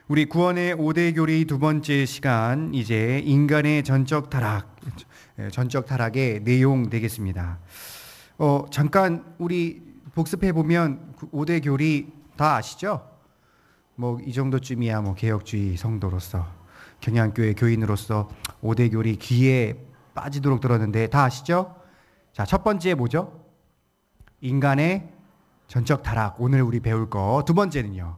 우리 구원의 5대 교리 두 번째 시간, 이제 인간의 전적 타락의 내용 되겠습니다. 잠깐 우리 복습해 보면 5대 교리 다 아시죠? 뭐 이 정도쯤이야 뭐 개혁주의 성도로서, 경향교회 교인으로서 5대 교리 귀에 빠지도록 들었는데 다 아시죠? 자, 첫 번째 뭐죠? 인간의 전적 타락. 오늘 우리 배울 거. 두 번째는요,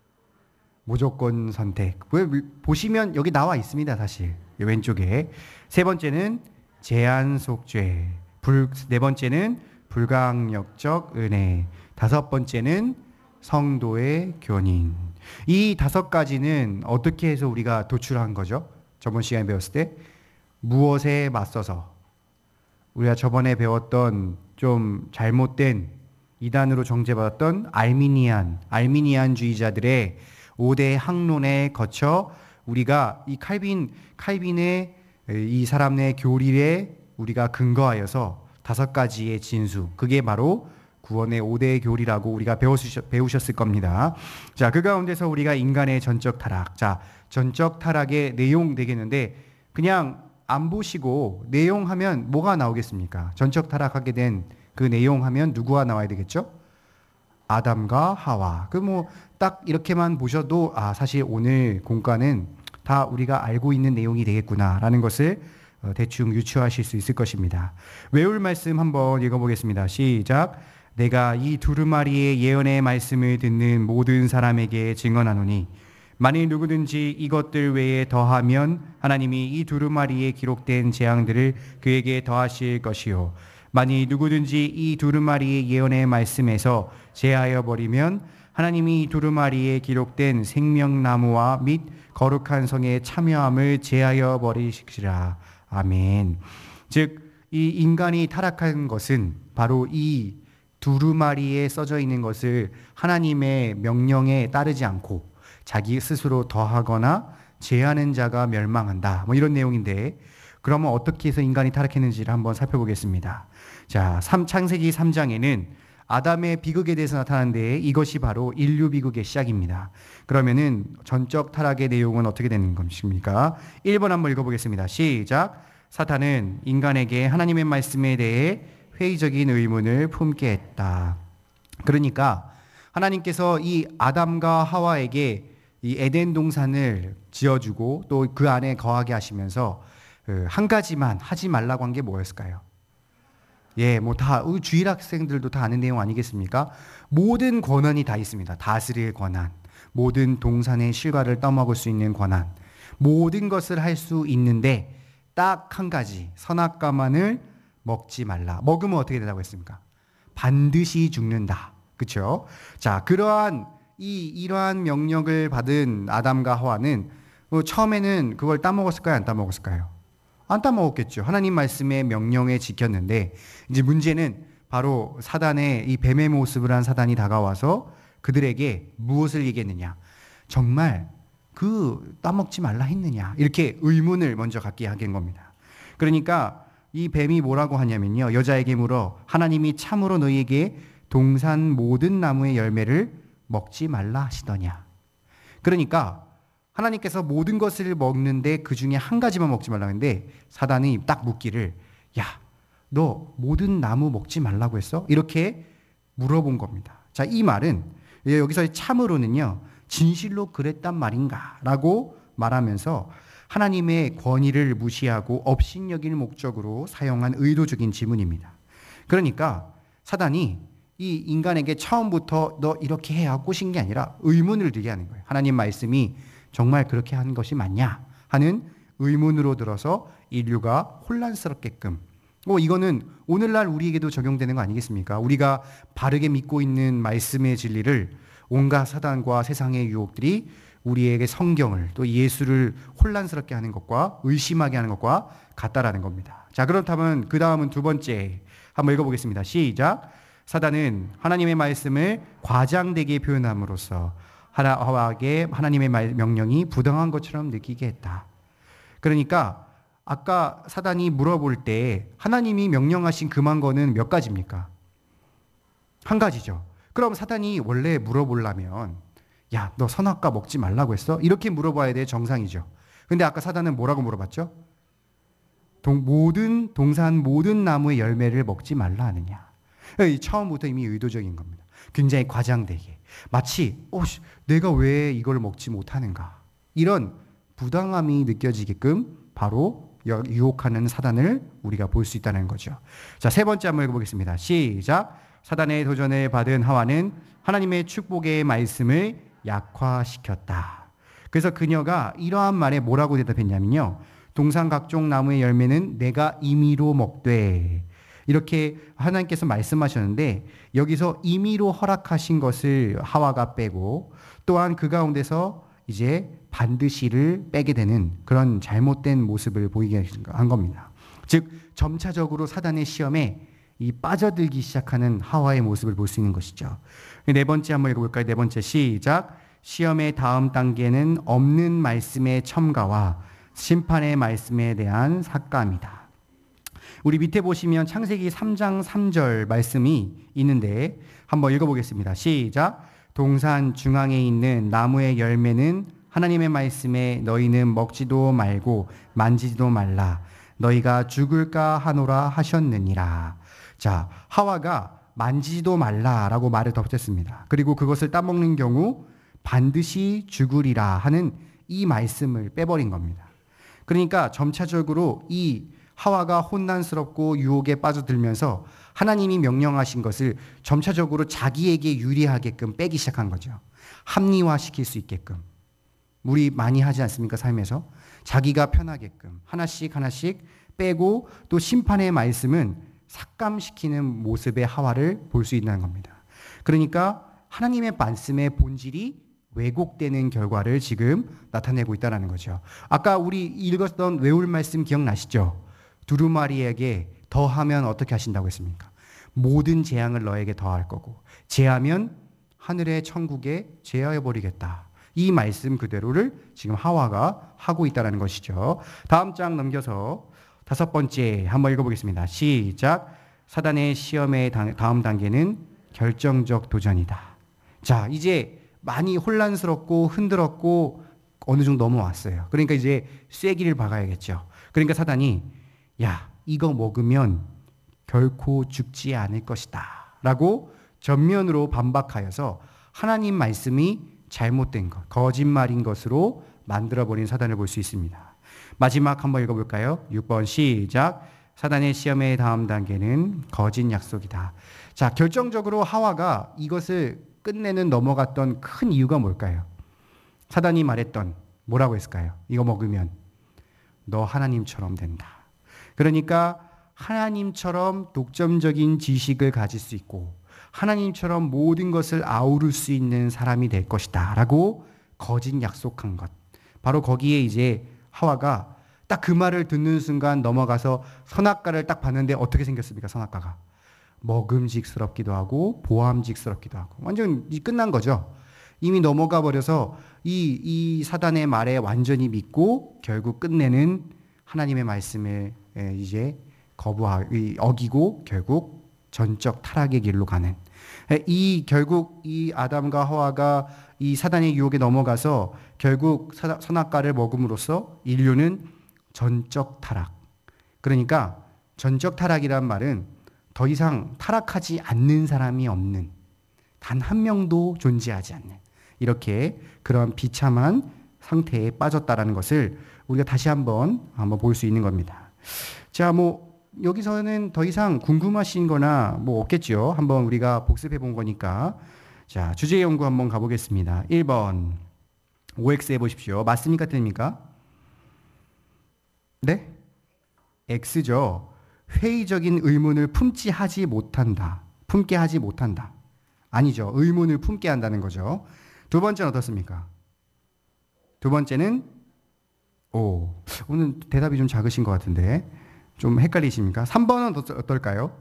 무조건 선택. 보시면 여기 나와 있습니다. 사실 왼쪽에. 세 번째는 제한 속죄. 네 번째는 불강력적 은혜. 다섯 번째는 성도의 교인. 이 다섯 가지는 어떻게 해서 우리가 도출한 거죠? 저번 시간에 배웠을 때 무엇에 맞서서, 우리가 저번에 배웠던 좀 잘못된 이단으로 정죄받았던 알미니안주의자들의 5대 학론에 거쳐 우리가 이 칼빈의 이 사람의 교리에 우리가 근거하여서 다섯 가지의 진수, 그게 바로 구원의 5대 교리라고 우리가 배우셨을 겁니다. 자, 그 가운데서 우리가 인간의 전적 타락, 자, 전적 타락의 내용 되겠는데, 그냥 안 보시고 내용 하면 뭐가 나오겠습니까? 전적 타락하게 된 그 내용 하면 누구가 나와야 되겠죠? 아담과 하와. 딱 이렇게만 보셔도 사실 오늘 공과는 다 우리가 알고 있는 내용이 되겠구나라는 것을 대충 유추하실 수 있을 것입니다. 외울 말씀 한번 읽어보겠습니다. 시작. 내가 이 두루마리의 예언의 말씀을 듣는 모든 사람에게 증언하노니 만일 누구든지 이것들 외에 더하면 하나님이 이 두루마리에 기록된 재앙들을 그에게 더하실 것이요, 만일 누구든지 이 두루마리의 예언의 말씀에서 제하여 버리면 하나님이 이 두루마리에 기록된 생명나무와 및 거룩한 성의 참여함을 제하여 버리시리라. 아멘. 즉, 이 인간이 타락한 것은 바로 이 두루마리에 써져 있는 것을 하나님의 명령에 따르지 않고 자기 스스로 더하거나 제하는 자가 멸망한다, 뭐 이런 내용인데, 그러면 어떻게 해서 인간이 타락했는지를 한번 살펴보겠습니다. 자, 창세기 3장에는 아담의 비극에 대해서 나타나는데 이것이 바로 인류 비극의 시작입니다. 그러면은 전적 타락의 내용은 어떻게 되는 것입니까? 1번 한번 읽어보겠습니다. 시작. 사탄은 인간에게 하나님의 말씀에 대해 회의적인 의문을 품게 했다. 그러니까 하나님께서 이 아담과 하와에게 이 에덴 동산을 지어주고 또 그 안에 거하게 하시면서 한 가지만 하지 말라고 한 게 뭐였을까요? 다 주일 학생들도 다 아는 내용 아니겠습니까? 모든 권한이 다 있습니다. 다스릴 권한, 모든 동산의 실과를 떠먹을 수 있는 권한, 모든 것을 할 수 있는데 딱 한 가지, 선악과만을 먹지 말라. 먹으면 어떻게 된다고 했습니까? 반드시 죽는다. 그렇죠? 자, 이러한 명령을 받은 아담과 하와는 처음에는 그걸 따먹었을까요? 안 따먹었을까요? 안 따먹었겠죠. 하나님 말씀의 명령에 지켰는데, 이제 문제는 바로 사단의, 이 뱀의 모습을 한 사단이 다가와서 그들에게 무엇을 얘기했느냐? 정말 따먹지 말라 했느냐? 이렇게 의문을 먼저 갖게 하긴 겁니다. 그러니까 이 뱀이 뭐라고 하냐면요, 여자에게 물어 하나님이 참으로 너희에게 동산 모든 나무의 열매를 먹지 말라 하시더냐? 그러니까 하나님께서 모든 것을 먹는데 그 중에 한 가지만 먹지 말라고 했는데, 사단이 딱 묻기를, 야, 너 모든 나무 먹지 말라고 했어? 이렇게 물어본 겁니다. 자, 이 말은 여기서 참으로는요, 진실로 그랬단 말인가? 라고 말하면서 하나님의 권위를 무시하고 업신여길 목적으로 사용한 의도적인 지문입니다. 그러니까 사단이 이 인간에게 처음부터 너 이렇게 해야 꼬신 게 아니라 의문을 들게 하는 거예요. 하나님 말씀이 정말 그렇게 한 것이 맞냐 하는 의문으로 들어서 인류가 혼란스럽게끔, 이거는 오늘날 우리에게도 적용되는 거 아니겠습니까? 우리가 바르게 믿고 있는 말씀의 진리를 온갖 사단과 세상의 유혹들이 우리에게 성경을 또 예수를 혼란스럽게 하는 것과 의심하게 하는 것과 같다라는 겁니다. 자, 그렇다면 그 다음은 두 번째 한번 읽어보겠습니다. 시작. 사단은 하나님의 말씀을 과장되게 표현함으로써 하와에게 하나님의 명령이 부당한 것처럼 느끼게 했다. 그러니까 아까 사단이 물어볼 때 하나님이 명령하신 금한 거는 몇 가지입니까? 한 가지죠. 그럼 사단이 원래 물어보려면 야, 너 선악과 먹지 말라고 했어? 이렇게 물어봐야 돼, 정상이죠. 근데 아까 사단은 뭐라고 물어봤죠? 모든 동산 모든 나무의 열매를 먹지 말라 하느냐. 처음부터 이미 의도적인 겁니다. 굉장히 과장되게 마치 내가 왜 이걸 먹지 못하는가 이런 부당함이 느껴지게끔 바로 유혹하는 사단을 우리가 볼 수 있다는 거죠. 자, 세 번째 한번 읽어보겠습니다. 시작. 사단의 도전을 받은 하와는 하나님의 축복의 말씀을 약화시켰다. 그래서 그녀가 이러한 말에 뭐라고 대답했냐면요. 동산 각종 나무의 열매는 내가 임의로 먹되 이렇게 하나님께서 말씀하셨는데 여기서 임의로 허락하신 것을 하와가 빼고 또한 그 가운데서 이제 반드시를 빼게 되는 그런 잘못된 모습을 보이게 한 겁니다. 즉 점차적으로 사단의 시험에 이 빠져들기 시작하는 하와의 모습을 볼 수 있는 것이죠. 네 번째 한번 읽어볼까요? 네 번째 시작. 시험의 다음 단계는 없는 말씀의 첨가와 심판의 말씀에 대한 삭감이다. 우리 밑에 보시면 창세기 3장 3절 말씀이 있는데 한번 읽어보겠습니다. 시작. 동산 중앙에 있는 나무의 열매는 하나님의 말씀에 너희는 먹지도 말고 만지지도 말라. 너희가 죽을까 하노라 하셨느니라. 자, 하와가 만지지도 말라라고 말을 덧붙였습니다. 그리고 그것을 따먹는 경우 반드시 죽으리라 하는 이 말씀을 빼버린 겁니다. 그러니까 점차적으로 이 하와가 혼란스럽고 유혹에 빠져들면서 하나님이 명령하신 것을 점차적으로 자기에게 유리하게끔 빼기 시작한 거죠. 합리화시킬 수 있게끔. 우리 많이 하지 않습니까? 삶에서. 자기가 편하게끔 하나씩 하나씩 빼고 또 심판의 말씀은 삭감시키는 모습의 하와를 볼 수 있다는 겁니다. 그러니까 하나님의 말씀의 본질이 왜곡되는 결과를 지금 나타내고 있다는 거죠. 아까 우리 읽었던 외울 말씀 기억나시죠? 두루마리에게 더하면 어떻게 하신다고 했습니까? 모든 재앙을 너에게 더할 거고 제하면 하늘의 천국에 제하여버리겠다. 이 말씀 그대로를 지금 하와가 하고 있다는 것이죠. 다음 장 넘겨서 다섯 번째 한번 읽어보겠습니다. 시작. 사단의 시험의 다음 단계는 결정적 도전이다. 자, 이제 많이 혼란스럽고 흔들었고 어느 정도 넘어왔어요. 그러니까 이제 쐐기를 박아야겠죠. 그러니까 사단이 야, 이거 먹으면 결코 죽지 않을 것이다 라고 전면으로 반박하여서 하나님 말씀이 잘못된 것, 거짓말인 것으로 만들어버린 사단을 볼 수 있습니다. 마지막 한번 읽어볼까요? 6번 시작. 사단의 시험의 다음 단계는 거짓 약속이다. 자, 결정적으로 하와가 이것을 끝내는 넘어갔던 큰 이유가 뭘까요? 사단이 말했던 뭐라고 했을까요? 이거 먹으면 너 하나님처럼 된다. 그러니까 하나님처럼 독점적인 지식을 가질 수 있고 하나님처럼 모든 것을 아우를 수 있는 사람이 될 것이다 라고 거짓 약속한 것. 바로 거기에 이제 하와가 딱 그 말을 듣는 순간 넘어가서 선악과를 딱 봤는데 어떻게 생겼습니까? 선악과가 먹음직스럽기도 하고 보암직스럽기도 하고 완전 끝난 거죠. 이미 넘어가 버려서 이 사단의 말에 완전히 믿고 결국 끝내는 하나님의 말씀을 이제 어기고 결국 전적 타락의 길로 가는 결국 이 아담과 하와가 이 사단의 유혹에 넘어가서 결국 선악과를 먹음으로써 인류는 전적 타락. 그러니까 전적 타락이란 말은 더 이상 타락하지 않는 사람이 없는, 단 한 명도 존재하지 않는 이렇게 그런 비참한 상태에 빠졌다라는 것을 우리가 다시 한번 볼 수 있는 겁니다. 자, 여기서는 더 이상 궁금하신 거나 없겠죠. 한번 우리가 복습해 본 거니까. 자, 주제 연구 한번 가보겠습니다. 1번. OX 해보십시오. 맞습니까? 틀립니까? 네? X죠. 회의적인 의문을 품게 하지 못한다. 아니죠. 의문을 품게 한다는 거죠. 두 번째는 어떻습니까? 두 번째는 오늘 대답이 좀 작으신 것 같은데 좀 헷갈리십니까? 3번은 어떨까요?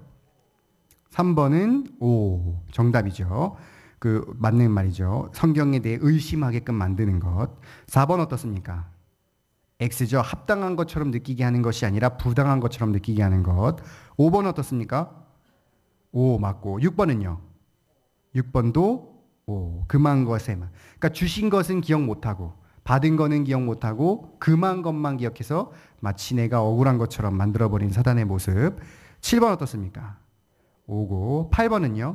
3번은 정답이죠. 맞는 말이죠. 성경에 대해 의심하게끔 만드는 것. 4번 어떻습니까? X죠. 합당한 것처럼 느끼게 하는 것이 아니라 부당한 것처럼 느끼게 하는 것. 5번 어떻습니까? 맞고. 6번은요? 6번도 금한 것에만. 그러니까 주신 것은 기억 못하고 받은 거는 기억 못하고 금한 것만 기억해서 마치 내가 억울한 것처럼 만들어버린 사단의 모습. 7번 어떻습니까? 오고 8번은요.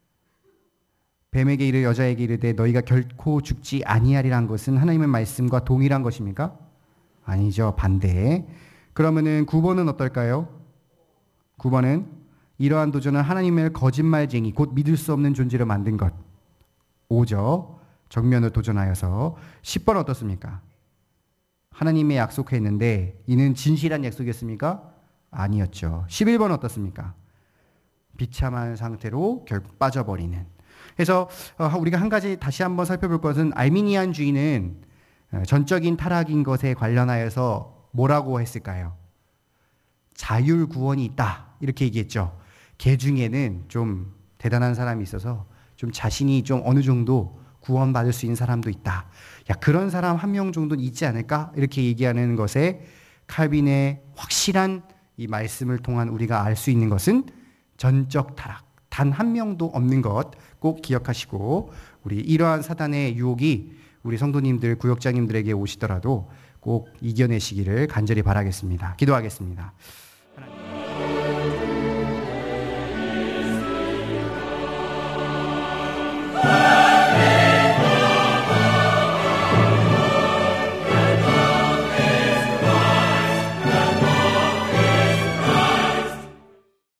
뱀에게 이르 여자에게 이르되 너희가 결코 죽지 아니하리란 것은 하나님의 말씀과 동일한 것입니까? 아니죠. 반대. 그러면은 9번은 어떨까요? 9번은 이러한 도전은 하나님을 거짓말쟁이 곧 믿을 수 없는 존재로 만든 것. 5죠. 정면으로 도전하여서. 10번 어떻습니까? 하나님의 약속했는데 이는 진실한 약속이었습니까? 아니었죠. 11번 어떻습니까? 비참한 상태로 결국 빠져버리는. 그래서 우리가 한 가지 다시 한번 살펴볼 것은 알미니안주의는 전적인 타락인 것에 관련하여서 뭐라고 했을까요? 자율 구원이 있다 이렇게 얘기했죠. 개 중에는 좀 대단한 사람이 있어서 좀 자신이 좀 어느 정도 구원받을 수 있는 사람도 있다. 야, 그런 사람 한 명 정도는 있지 않을까? 이렇게 얘기하는 것에 칼빈의 확실한 이 말씀을 통한 우리가 알 수 있는 것은 전적 타락, 단 한 명도 없는 것 꼭 기억하시고 우리 이러한 사단의 유혹이 우리 성도님들, 구역장님들에게 오시더라도 꼭 이겨내시기를 간절히 바라겠습니다. 기도하겠습니다.